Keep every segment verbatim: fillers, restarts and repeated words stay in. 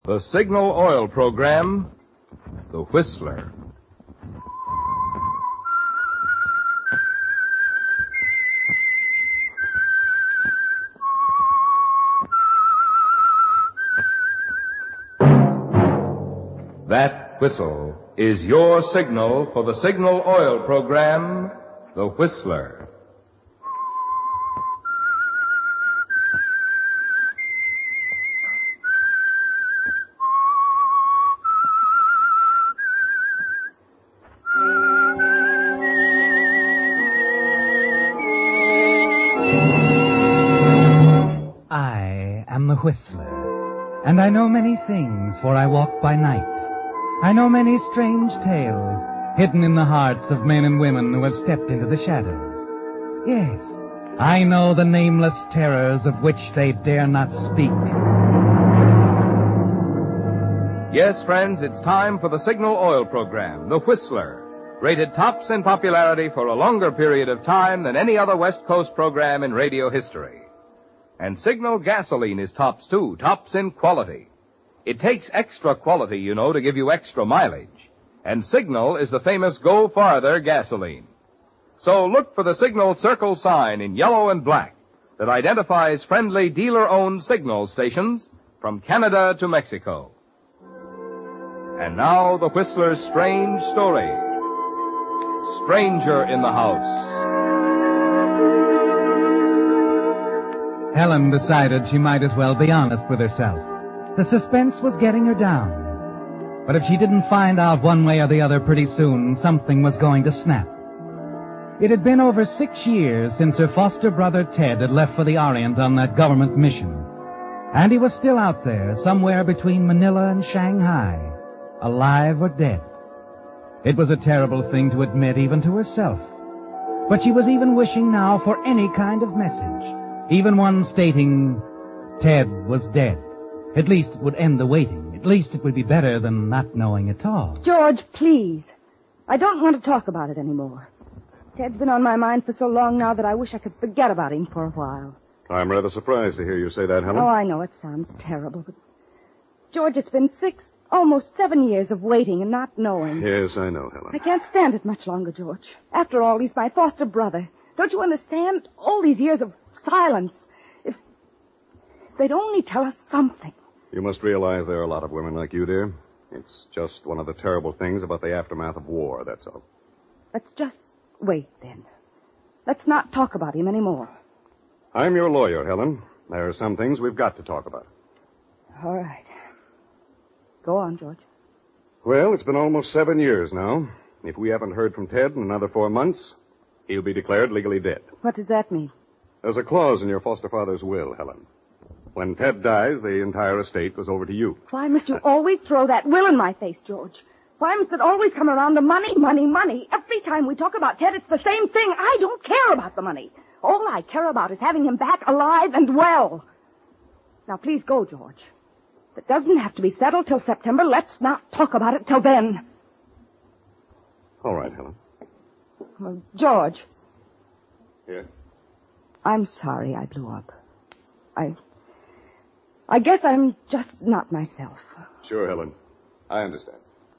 The Signal Oil Program, The Whistler. That whistle is your signal for the Signal Oil Program, The Whistler. I am the Whistler, and I know many things, for I walk by night. I know many strange tales, hidden in the hearts of men and women who have stepped into the shadows. Yes, I know the nameless terrors of which they dare not speak. Yes, friends, it's time for the Signal Oil Program, The Whistler, rated tops in popularity for a longer period of time than any other West Coast program in radio history. And Signal gasoline is tops, too, tops in quality. It takes extra quality, you know, to give you extra mileage. And Signal is the famous Go Farther gasoline. So look for the Signal Circle sign in yellow and black that identifies friendly dealer-owned Signal stations from Canada to Mexico. And now the Whistler's strange story. Stranger in the House. Helen decided she might as well be honest with herself. The suspense was getting her down. But if she didn't find out one way or the other pretty soon, something was going to snap. It had been over six years since her foster brother Ted had left for the Orient on that government mission. And he was still out there, somewhere between Manila and Shanghai, alive or dead. It was a terrible thing to admit even to herself. But she was even wishing now for any kind of message, even one stating Ted was dead. At least it would end the waiting. At least it would be better than not knowing at all. George, please. I don't want to talk about it anymore. Ted's been on my mind for so long now that I wish I could forget about him for a while. I'm rather surprised to hear you say that, Helen. Oh, I know it sounds terrible, but... George, it's been six, almost seven years of waiting and not knowing. Yes, I know, Helen. I can't stand it much longer, George. After all, he's my foster brother. Don't you understand? All these years of silence. If, if they'd only tell us something. You must realize there are a lot of women like you, dear. It's just one of the terrible things about the aftermath of war, that's all. Let's just wait, then. Let's not talk about him anymore. I'm your lawyer, Helen. There are some things we've got to talk about. All right. Go on, George. Well, it's been almost seven years now. If we haven't heard from Ted in another four months, he'll be declared legally dead. What does that mean? There's a clause in your foster father's will, Helen. When Ted dies, the entire estate goes over to you. Why must you always throw that will in my face, George? Why must it always come around to money, money, money? Every time we talk about Ted, it's the same thing. I don't care about the money. All I care about is having him back alive and well. Now, please go, George. If it doesn't have to be settled till September, let's not talk about it till then. All right, Helen. Well, George. Yes? I'm sorry I blew up. I... I guess I'm just not myself. Sure, Helen. I understand.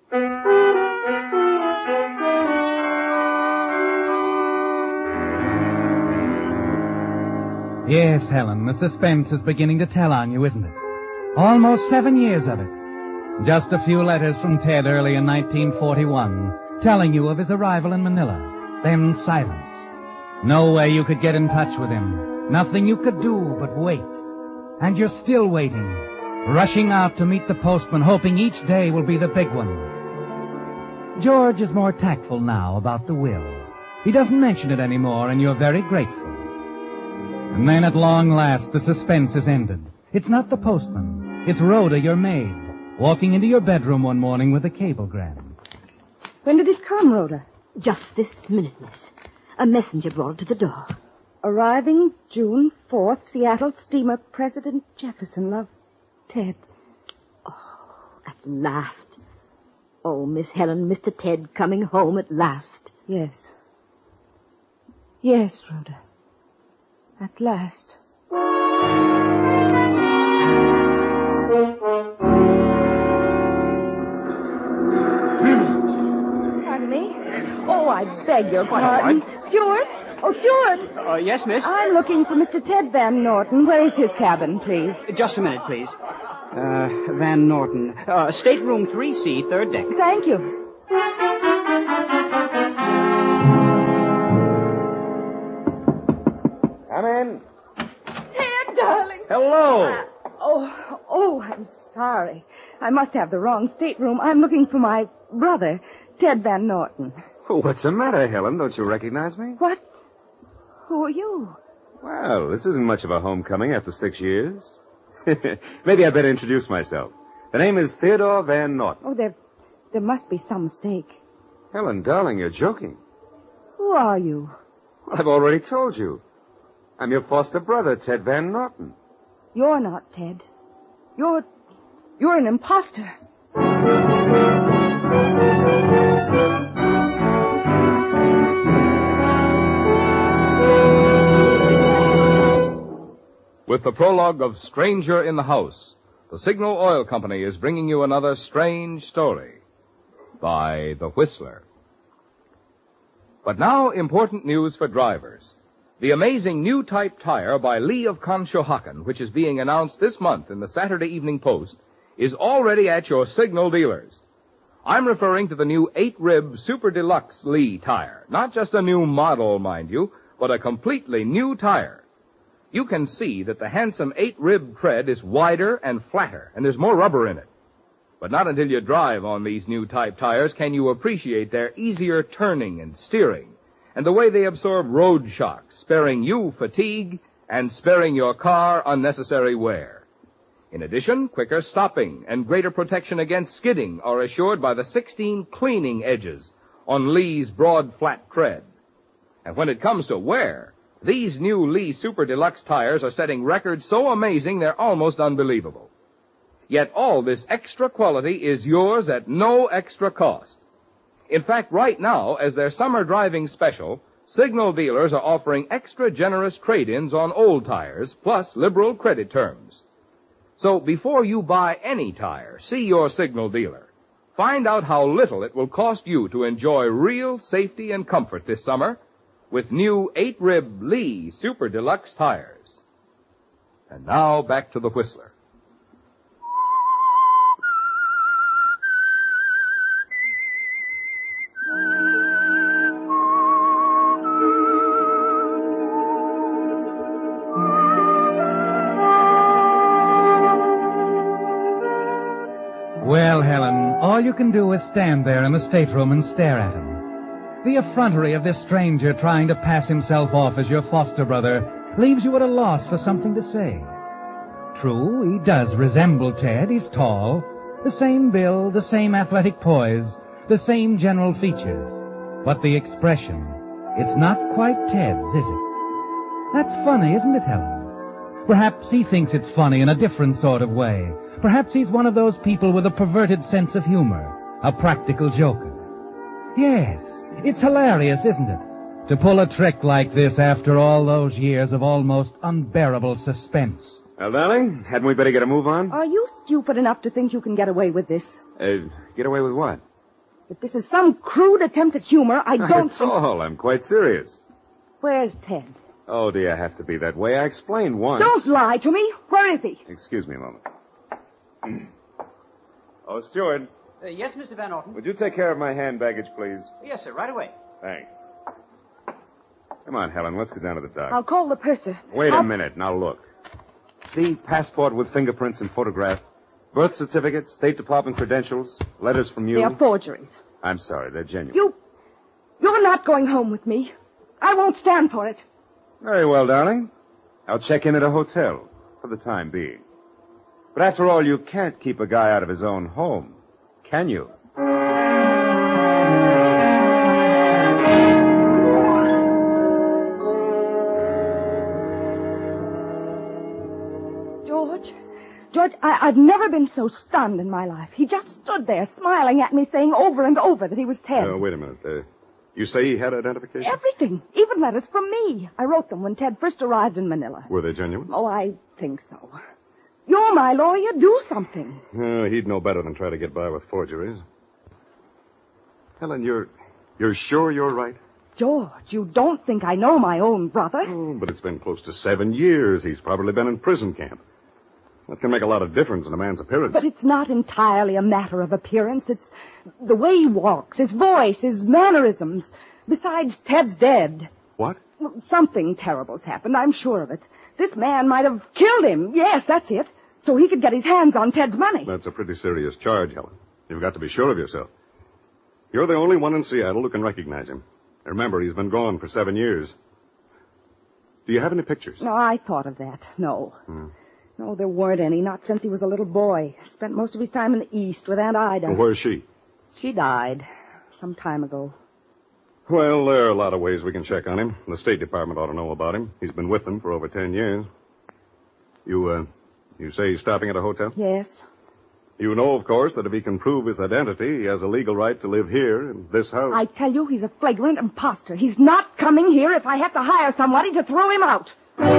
Yes, Helen, the suspense is beginning to tell on you, isn't it? Almost seven years of it. Just a few letters from Ted early in nineteen forty-one, telling you of his arrival in Manila. Then silence. No way you could get in touch with him. Nothing you could do but wait. And you're still waiting, rushing out to meet the postman, hoping each day will be the big one. George is more tactful now about the will. He doesn't mention it anymore, and you're very grateful. And then at long last, the suspense is ended. It's not the postman. It's Rhoda, your maid, walking into your bedroom one morning with a cablegram. When did it come, Rhoda? Just this minute, miss. A messenger brought it to the door. Arriving June fourth, Seattle steamer President Jefferson. Love, Ted. Oh, at last. Oh, Miss Helen, Mister Ted coming home at last. Yes. Yes, Rhoda. At last. beg your Quite all pardon. right. Stuart? Oh, Stuart! Uh, yes, miss? I'm looking for Mister Ted Van Norton. Where is his cabin, please? Just a minute, please. Uh, Van Norton. Uh, stateroom three C, third deck. Thank you. Come in. Ted, darling. Hello. Oh, oh, I'm sorry. I must have the wrong stateroom. I'm looking for my brother, Ted Van Norton. What's the matter, Helen? Don't you recognize me? What? Who are you? Well, this isn't much of a homecoming after six years. Maybe I better introduce myself. The name is Theodore Van Norton. Oh, there, there must be some mistake. Helen, darling, you're joking. Who are you? Well, I've already told you. I'm your foster brother, Ted Van Norton. You're not Ted. You're, you're an imposter. With the prologue of Stranger in the House, the Signal Oil Company is bringing you another strange story by The Whistler. But now, important news for drivers. The amazing new type tire by Lee of Conshohocken, which is being announced this month in the Saturday Evening Post, is already at your Signal dealers. I'm referring to the new eight-rib Super Deluxe Lee tire. Not just a new model, mind you, but a completely new tire. You can see that the handsome eight-rib tread is wider and flatter, and there's more rubber in it. But not until you drive on these new type tires can you appreciate their easier turning and steering, and the way they absorb road shocks, sparing you fatigue and sparing your car unnecessary wear. In addition, quicker stopping and greater protection against skidding are assured by the sixteen cleaning edges on Lee's broad flat tread. And when it comes to wear, these new Lee Super Deluxe tires are setting records so amazing they're almost unbelievable. Yet all this extra quality is yours at no extra cost. In fact, right now, as their summer driving special, Signal dealers are offering extra generous trade-ins on old tires, plus liberal credit terms. So before you buy any tire, see your Signal dealer. Find out how little it will cost you to enjoy real safety and comfort this summer with new eight-rib Lee Super Deluxe tires. And now back to the Whistler. Well, Helen, all you can do is stand there in the stateroom and stare at him. The effrontery of this stranger trying to pass himself off as your foster brother leaves you at a loss for something to say. True, he does resemble Ted. He's tall, the same build, the same athletic poise, the same general features. But the expression, it's not quite Ted's, is it? That's funny, isn't it, Helen? Perhaps he thinks it's funny in a different sort of way. Perhaps he's one of those people with a perverted sense of humor, a practical joker. Yes, it's hilarious, isn't it? To pull a trick like this after all those years of almost unbearable suspense. Well, darling, hadn't we better get a move on? Are you stupid enough to think you can get away with this? Uh, get away with what? If this is some crude attempt at humor, I Not don't at think... all. I'm quite serious. Where's Ted? Oh, do you have to be that way? I explained once. Don't lie to me. Where is he? Excuse me a moment. Oh, Steward, Uh, yes, Mister Van Norton? would you take care of my hand baggage, please? Yes, sir, right away. Thanks. Come on, Helen, let's get down to the dock. I'll call the purser. Wait I'll... a minute, now look. See, passport with fingerprints and photograph, birth certificate, State Department credentials, letters from you. They are forgeries. I'm sorry, they're genuine. You... You're not going home with me. I won't stand for it. Very well, darling. I'll check in at a hotel for the time being. But after all, you can't keep a guy out of his own home, can you? George, George, I, I've never been so stunned in my life. He just stood there smiling at me, saying over and over that he was Ted. Uh, wait a minute. Uh, you say he had identification? Everything. Even letters from me. I wrote them when Ted first arrived in Manila. Were they genuine? Oh, I think so. You're my lawyer. Do something. Uh, he'd know better than try to get by with forgeries. Helen, you're... You're sure you're right? George, you don't think I know my own brother? Oh, but it's been close to seven years. He's probably been in prison camp. That can make a lot of difference in a man's appearance. But it's not entirely a matter of appearance. It's the way he walks, his voice, his mannerisms. Besides, Ted's dead. What? Well, something terrible's happened, I'm sure of it. This man might have killed him. Yes, that's it. So he could get his hands on Ted's money. That's a pretty serious charge, Helen. You've got to be sure of yourself. You're the only one in Seattle who can recognize him. Remember, he's been gone for seven years. Do you have any pictures? No, I thought of that. No. Hmm. No, there weren't any, not since he was a little boy. Spent most of his time in the East with Aunt Ida. Well, where's she? She died some time ago. Well, there are a lot of ways we can check on him. The State Department ought to know about him. He's been with them for over ten years. You, uh, you say he's stopping at a hotel? Yes. You know, of course, that if he can prove his identity, he has a legal right to live here in this house. I tell you, he's a flagrant imposter. He's not coming here if I have to hire somebody to throw him out.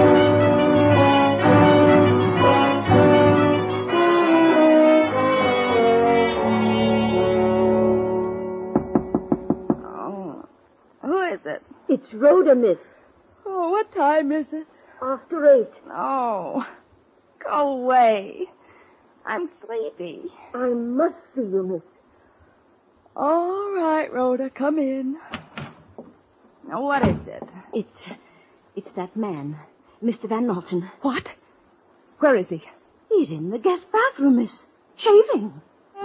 Oh, who is it? It's Rhoda, miss. Oh, what time is it? After eight. Oh, go away. I'm sleepy. I must see you, miss. All right, Rhoda, come in. Now, what is it? It's, it's that man, Mister Van Norton. What? Where is he? He's in the guest bathroom, miss. Shaving.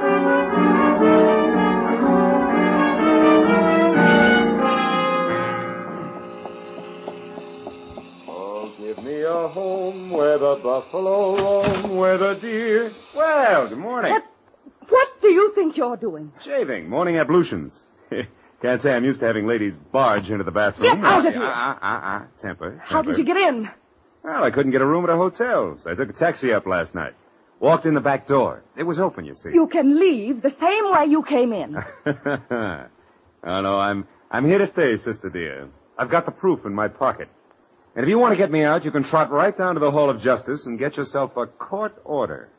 Oh, give me a home where the buffalo roam, where the deer... Well, good morning. What, what do you think you're doing? Shaving, morning ablutions. Can't say I'm used to having ladies barge into the bathroom. Get out of here. Ah, ah, ah, ah. Temper, temper. How did you get in? Well, I couldn't get a room at a hotel, so I took a taxi up last night. Walked in the back door. It was open, you see. You can leave the same way you came in. Oh, no, I'm, I'm here to stay, sister dear. I've got the proof in my pocket. And if you want to get me out, you can trot right down to the Hall of Justice and get yourself a court order.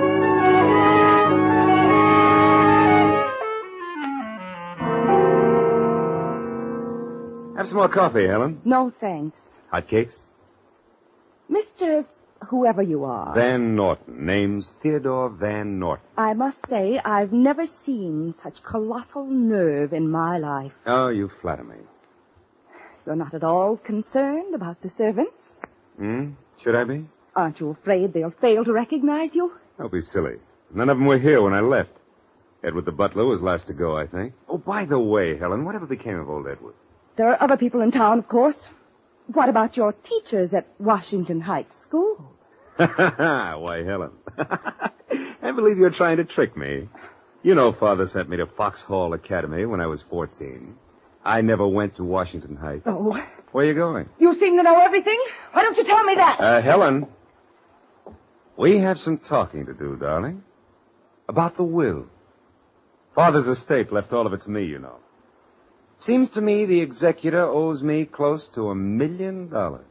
Have some more coffee, Helen. No, thanks. Hot cakes? Mister whoever you are. Van Norton. Name's Theodore Van Norton. I must say, I've never seen such colossal nerve in my life. Oh, you flatter me. You're not at all concerned about the servants? Hmm? Should I be? Aren't you afraid they'll fail to recognize you? Don't be silly. None of them were here when I left. Edward the butler was last to go, I think. Oh, by the way, Helen, whatever became of old Edward? There are other people in town, of course. What about your teachers at Washington Heights School? Why, Helen. I believe you're trying to trick me. You know Father sent me to Foxhall Academy when I was fourteen. I never went to Washington Heights. Oh. Where are you going? You seem to know everything. Why don't you tell me that? Uh, Helen, we have some talking to do, darling. About the will. Father's estate left all of it to me, you know. Seems to me the executor owes me close to a million dollars.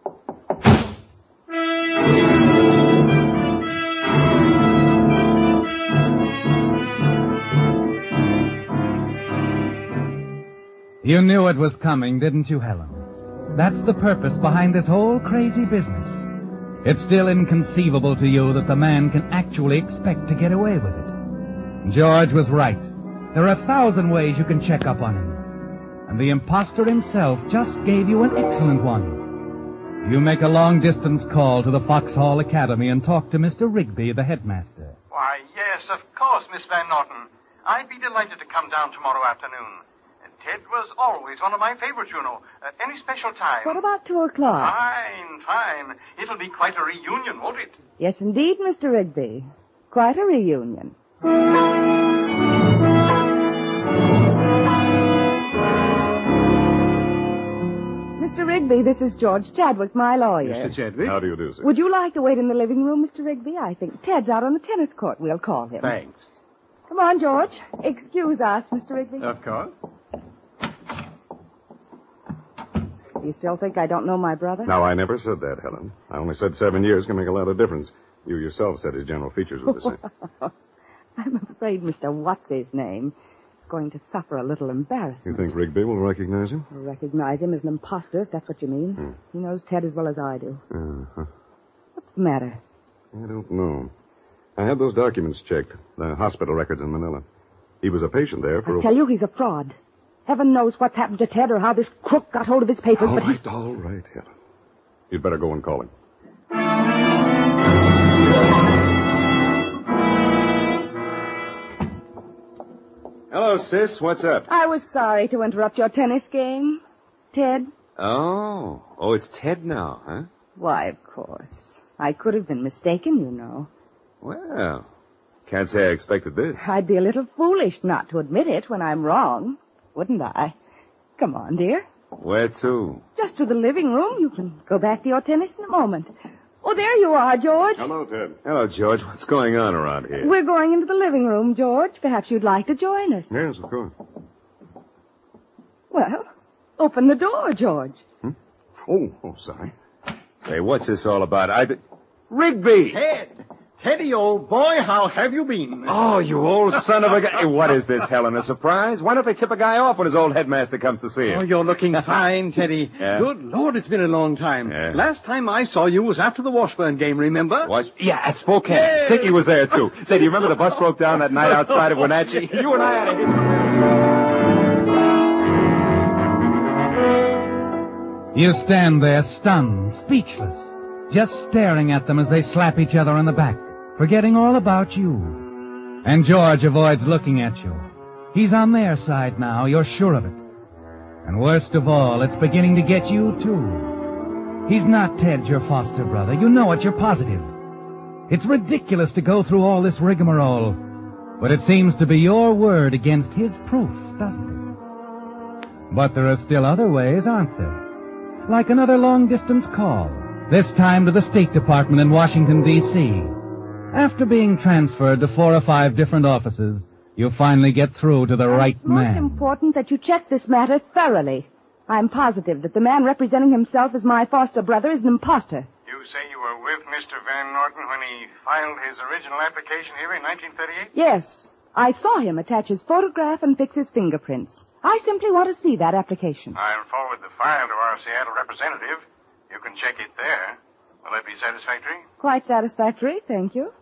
You knew it was coming, didn't you, Helen? That's the purpose behind this whole crazy business. It's still inconceivable to you that the man can actually expect to get away with it. George was right. There are a thousand ways you can check up on him. And the imposter himself just gave you an excellent one. You make a long-distance call to the Foxhall Academy and talk to Mister Rigby, the headmaster. Why, yes, of course, Miss Van Norton. I'd be delighted to come down tomorrow afternoon. Ted was always one of my favorites, you know. Uh, any special time? What about two o'clock? Fine, fine. It'll be quite a reunion, won't it? Yes, indeed, Mister Rigby. Quite a reunion. Mister Rigby, this is George Chadwick, my lawyer. Mister Chadwick? How do you do, sir? Would you like to wait in the living room, Mister Rigby? I think Ted's out on the tennis court. We'll call him. Thanks. Come on, George. Excuse us, Mister Rigby. Of course. You still think I don't know my brother? No, I never said that, Helen. I only said seven years can make a lot of difference. You yourself said his general features were the same. I'm afraid Mister What's-his-name going to suffer a little embarrassment. You think Rigby will recognize him? I'll recognize him as an imposter, if that's what you mean. Hmm. He knows Ted as well as I do. Uh-huh. What's the matter? I don't know. I had those documents checked, the hospital records in Manila. He was a patient there for I a... tell you, he's a fraud. Heaven knows what's happened to Ted or how this crook got hold of his papers, All but right, he's... all right, Helen. You'd better go and call him. Hello, sis. What's up? I was sorry to interrupt your tennis game. Ted? Oh. Oh, it's Ted now, huh? Why, of course. I could have been mistaken, you know. Well, can't say I expected this. I'd be a little foolish not to admit it when I'm wrong, wouldn't I? Come on, dear. Where to? Just to the living room. You can go back to your tennis in a moment. Oh, there you are, George. Hello, Ted. Hello, George. What's going on around here? We're going into the living room, George. Perhaps you'd like to join us. Yes, of course. Well, open the door, George. Hmm? Oh, oh, sorry. Say, what's this all about? I... Rigby! Ted! Teddy, old boy, how have you been? Oh, you old son of a guy. What is this, Helen, a surprise? Why don't they tip a guy off when his old headmaster comes to see him? Oh, you're looking fine, Teddy. Yeah? Good Lord, it's been a long time. Yeah. Last time I saw you was after the Washburn game, remember? What? Yeah, at Spokane. Yeah. Sticky was there, too. Say, do you remember the bus broke down that night outside of Wenatchee? You and I had a hitch. You stand there stunned, speechless, just staring at them as they slap each other on the back, forgetting all about you. And George avoids looking at you. He's on their side now, you're sure of it. And worst of all, it's beginning to get you, too. He's not Ted, your foster brother. You know it, you're positive. It's ridiculous to go through all this rigmarole, but it seems to be your word against his proof, doesn't it? But there are still other ways, aren't there? Like another long-distance call, this time to the State Department in Washington, D C After being transferred to four or five different offices, you finally get through to the right It's most man. important that you check this matter thoroughly. I'm positive that the man representing himself as my foster brother is an imposter. You say you were with Mister Van Norton when he filed his original application here in nineteen thirty-eight? Yes. I saw him attach his photograph and fix his fingerprints. I simply want to see that application. I'll forward the file to our Seattle representative. You can check it there. Will that be satisfactory? Quite satisfactory, thank you.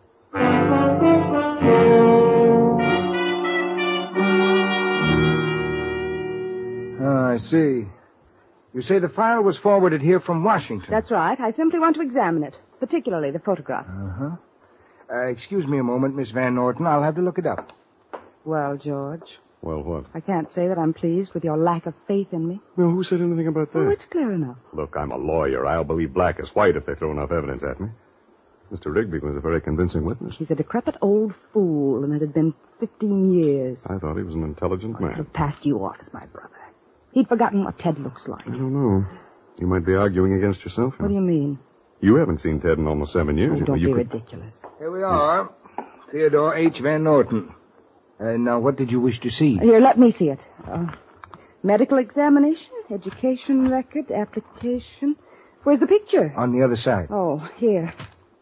Oh, I see. You say the file was forwarded here from Washington. That's right. I simply want to examine it, particularly the photograph. Uh-huh. Uh, excuse me a moment, Miss Van Norton. I'll have to look it up. Well, George, Well, what? I can't say that I'm pleased with your lack of faith in me. Well, who said anything about that? Oh, it's clear enough. Look, I'm a lawyer. I'll believe black as white if they throw enough evidence at me. Mister Rigby was a very convincing witness. He's a decrepit old fool, and it had been fifteen years. I thought he was an intelligent I could man. have passed you off as my brother. He'd forgotten what Ted looks like. I don't know. You might be arguing against yourself. What do you mean? You haven't seen Ted in almost seven years. Oh, You don't know, you be could... ridiculous. Here we are. Theodore H. Van Norton. Uh, now, what did you wish to see? Here, let me see it. Uh, medical examination, education record, application. Where's the picture? On the other side. Oh, here.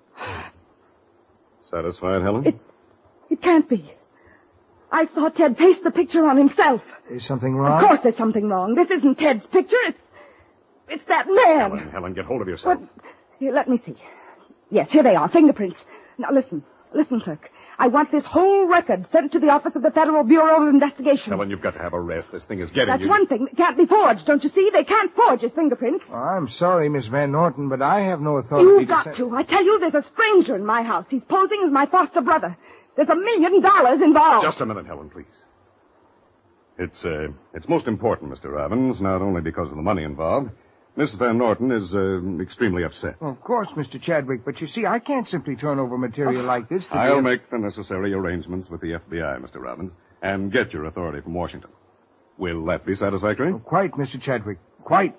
Satisfied, Helen? It, it can't be. I saw Ted paste the picture on himself. Is something wrong? Of course there's something wrong. This isn't Ted's picture. It's, it's that man. Helen, Helen, get hold of yourself. What? Here, let me see. Yes, here they are, fingerprints. Now, listen. Listen, clerk. I want this whole record sent to the office of the Federal Bureau of Investigation. Helen, you've got to have a rest. This thing is getting That's you. one thing that can't be forged, don't you see? They can't forge his fingerprints. Oh, I'm sorry, Miss Van Norton, but I have no authority You've to got say... to. I tell you, there's a stranger in my house. He's posing as my foster brother. There's a million dollars involved. Just a minute, Helen, please. It's, uh, it's most important, Mister Robbins, not only because of the money involved. Miss Van Norton is, uh, extremely upset. Well, of course, Mister Chadwick, but you see, I can't simply turn over material like this to I'll the... make the necessary arrangements with the F B I, Mister Robbins, and get your authority from Washington. Will that be satisfactory? Oh, quite, Mister Chadwick. Quite.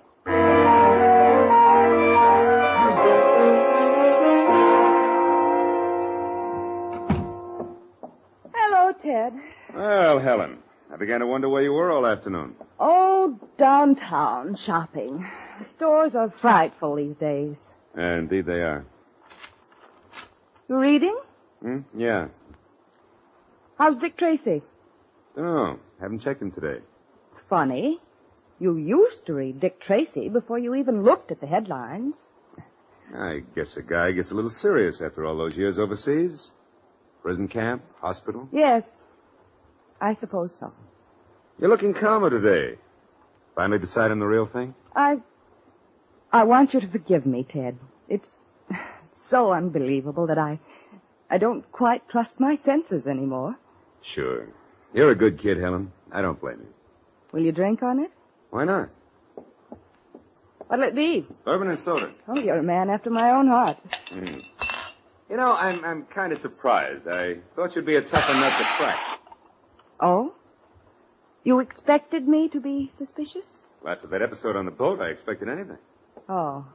Hello, Ted. Well, Helen, I began to wonder where you were all afternoon. Oh, downtown shopping. The stores are frightful these days. Uh, indeed they are. You reading? Hmm? Yeah. How's Dick Tracy? Oh, Haven't checked him today. It's funny. You used to read Dick Tracy before you even looked at the headlines. I guess a guy gets a little serious after all those years overseas. Prison camp, hospital. Yes, I suppose so. You're looking calmer today. Finally deciding the real thing? I... I want you to forgive me, Ted. It's so unbelievable that I... I don't quite trust my senses anymore. Sure. You're a good kid, Helen. I don't blame you. Will you drink on it? Why not? What'll it be? Bourbon and soda. Oh, you're a man after my own heart. Mm. You know, I'm I'm kind of surprised. I thought you'd be a tougher nut to crack. Oh? You expected me to be suspicious? Well, after that episode on the boat, I expected anything. Oh.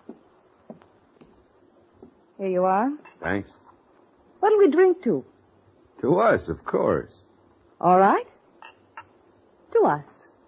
Here you are. Thanks. What'll we drink to? To us, of course. All right. To us.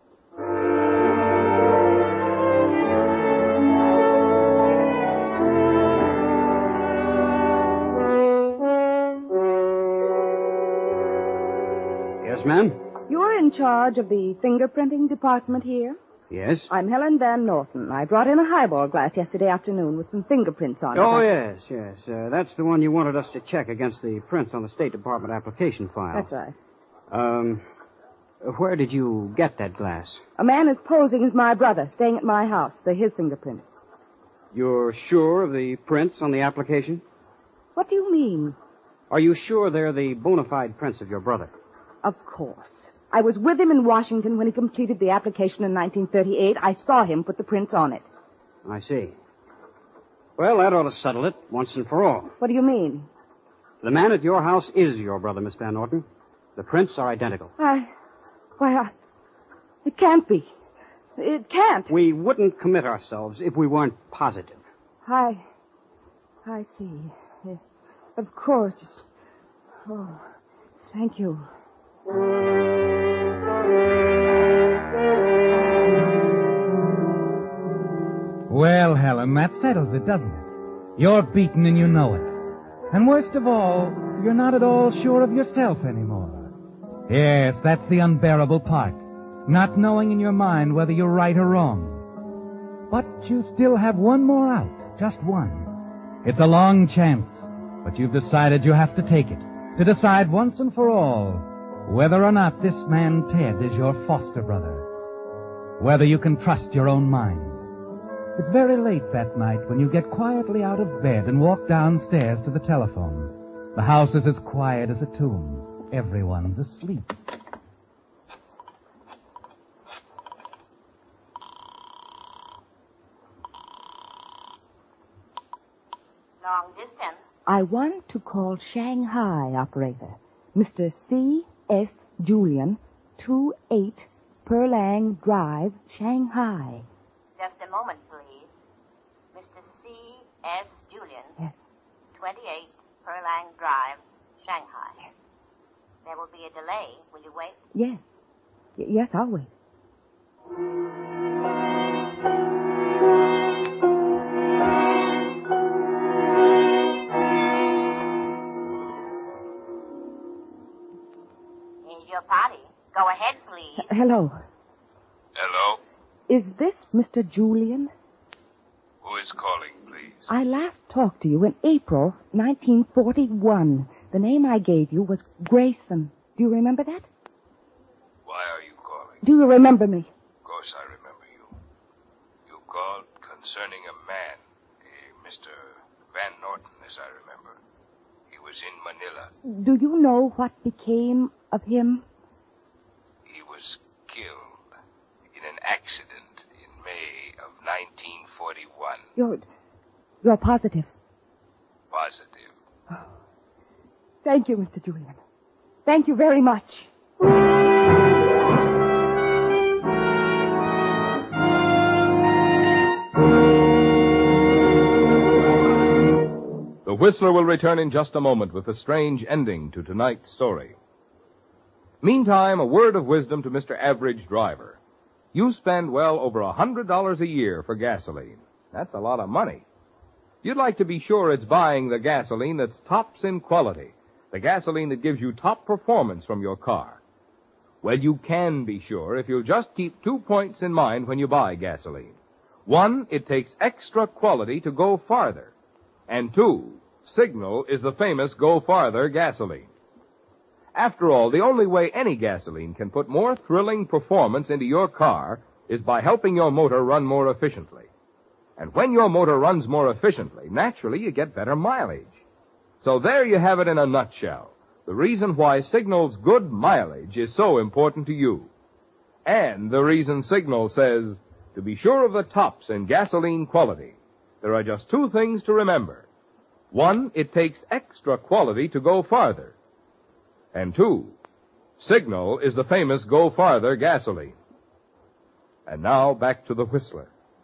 Yes, ma'am? You're in charge of the fingerprinting department here? Yes? I'm Helen Van Norton. I brought in a highball glass yesterday afternoon with some fingerprints on it. Oh, yes, yes. Uh, that's the one you wanted us to check against the prints on the State Department application file. That's right. Um, where did you get that glass? A man is posing as my brother, staying at my house. They're his fingerprints. You're sure of the prints on the application? What do you mean? Are you sure they're the bona fide prints of your brother? Of course. I was with him in Washington when he completed the application in nineteen thirty-eight. I saw him put the prints on it. I see. Well, that ought to settle it once and for all. What do you mean? The man at your house is your brother, Miss Van Norton. The prints are identical. I... Why, I... It can't be. It can't. We wouldn't commit ourselves if we weren't positive. I... I see. Uh, of course. Oh, thank you. Well, Helen, that settles it, doesn't it? You're beaten and you know it. And worst of all, you're not at all sure of yourself anymore. Yes, that's the unbearable part. Not knowing in your mind whether you're right or wrong. But you still have one more out. Just one. It's a long chance. But you've decided you have to take it. To decide once and for all whether or not this man Ted is your foster brother. Whether you can trust your own mind. It's very late that night when you get quietly out of bed and walk downstairs to the telephone. The house is as quiet as a tomb. Everyone's asleep. Long distance. I want to call Shanghai, operator. Mister C S. Julian, two eight Perlang Drive, Shanghai. Just a moment, please. Mister C S. Julian. Yes. twenty-eight Perlang Drive, Shanghai. Yes. There will be a delay. Will you wait? Yes. Y- yes, I'll wait. Here's your party. Go ahead, please. Uh, hello. Hello? Is this Mister Julian? Who is calling, please? I last talked to you in April nineteen forty-one. The name I gave you was Grayson. Do you remember that? Why are you calling? Do you remember me? Of course I remember you. You called concerning a man, a Mister Van Norton, as I remember. He was in Manila. Do you know what became of him? He was killed in an accident in May of nineteen forty-one. You're... You're positive? Positive. Oh. Thank you, Mister Julian. Thank you very much. The Whistler will return in just a moment with a strange ending to tonight's story. Meantime, a word of wisdom to Mister Average Driver. You spend well over a hundred dollars a year for gasoline. That's a lot of money. You'd like to be sure it's buying the gasoline that's tops in quality, the gasoline that gives you top performance from your car. Well, you can be sure if you'll just keep two points in mind when you buy gasoline. One, it takes extra quality to go farther. And two, Signal is the famous Go Farther gasoline. After all, the only way any gasoline can put more thrilling performance into your car is by helping your motor run more efficiently. And when your motor runs more efficiently, naturally you get better mileage. So there you have it in a nutshell. The reason why Signal's good mileage is so important to you. And the reason Signal says, to be sure of the tops in gasoline quality, there are just two things to remember. One, it takes extra quality to go farther. And two, Signal is the famous Go Farther gasoline. And now back to the Whistler.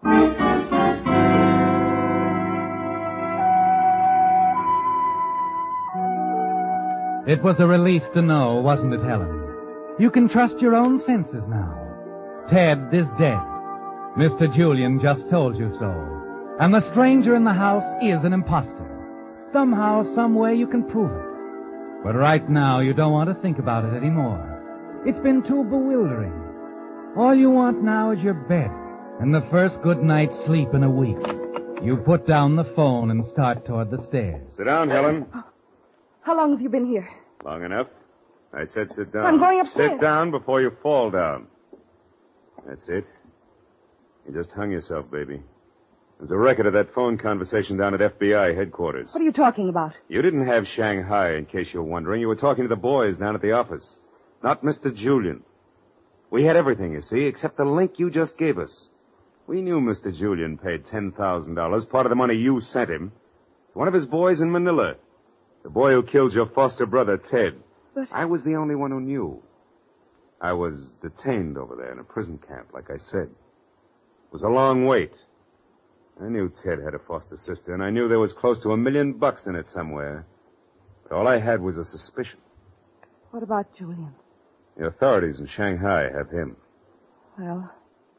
It was a relief to know, wasn't it, Helen? You can trust your own senses now. Ted is dead. Mister Julian just told you so. And the stranger in the house is an imposter. Somehow, some way you can prove it. But right now, you don't want to think about it anymore. It's been too bewildering. All you want now is your bed and the first good night's sleep in a week. You put down the phone and start toward the stairs. Sit down, Helen. How long have you been here? Long enough. I said sit down. I'm going upstairs. Sit down before you fall down. That's it. You just hung yourself, baby. There's a record of that phone conversation down at F B I headquarters. What are you talking about? You didn't have Shanghai, in case you're wondering. You were talking to the boys down at the office. Not Mister Julian. We had everything, you see, except the link you just gave us. We knew Mister Julian paid ten thousand dollars, part of the money you sent him, to one of his boys in Manila. The boy who killed your foster brother, Ted. But I was the only one who knew. I was detained over there in a prison camp, like I said. It was a long wait. I knew Ted had a foster sister, and I knew there was close to a million bucks in it somewhere. But all I had was a suspicion. What about Julian? The authorities in Shanghai have him. Well,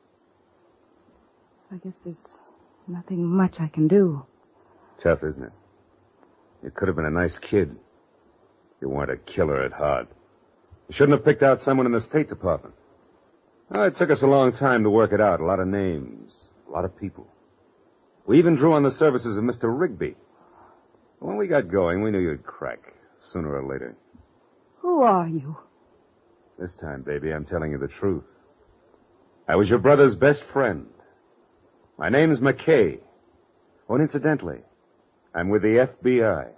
I guess there's nothing much I can do. Tough, isn't it? You could have been a nice kid. You weren't a killer at heart. You shouldn't have picked out someone in the State Department. Oh, it took us a long time to work it out. A lot of names, a lot of people. We even drew on the services of Mister Rigby. When we got going, we knew you'd crack, sooner or later. Who are you? This time, baby, I'm telling you the truth. I was your brother's best friend. My name's McKay. Oh, and incidentally, I'm with the F B I.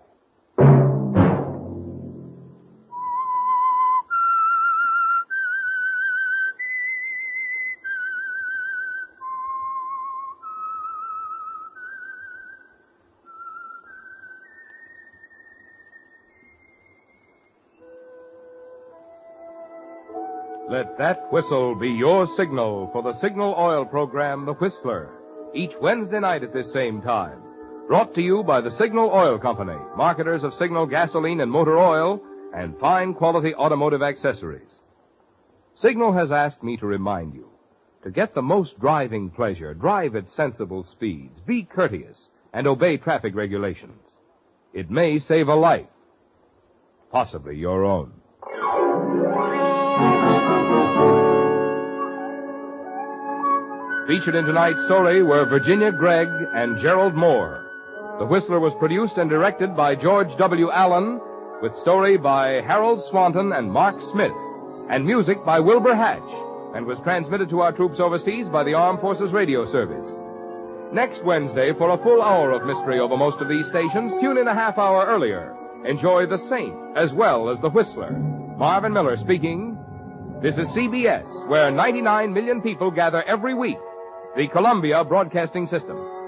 Let that whistle be your signal for the Signal Oil program, The Whistler, each Wednesday night at this same time. Brought to you by the Signal Oil Company, marketers of Signal gasoline and motor oil, and fine quality automotive accessories. Signal has asked me to remind you, to get the most driving pleasure, drive at sensible speeds, be courteous, and obey traffic regulations. It may save a life, possibly your own. Featured in tonight's story were Virginia Gregg and Gerald Moore. The Whistler was produced and directed by George W. Allen, with story by Harold Swanton and Mark Smith, and music by Wilbur Hatch, and was transmitted to our troops overseas by the Armed Forces Radio Service. Next Wednesday, for a full hour of mystery over most of these stations, tune in a half hour earlier. Enjoy The Saint as well as The Whistler. Marvin Miller speaking. This is C B S, where ninety-nine million people gather every week. The Columbia Broadcasting System.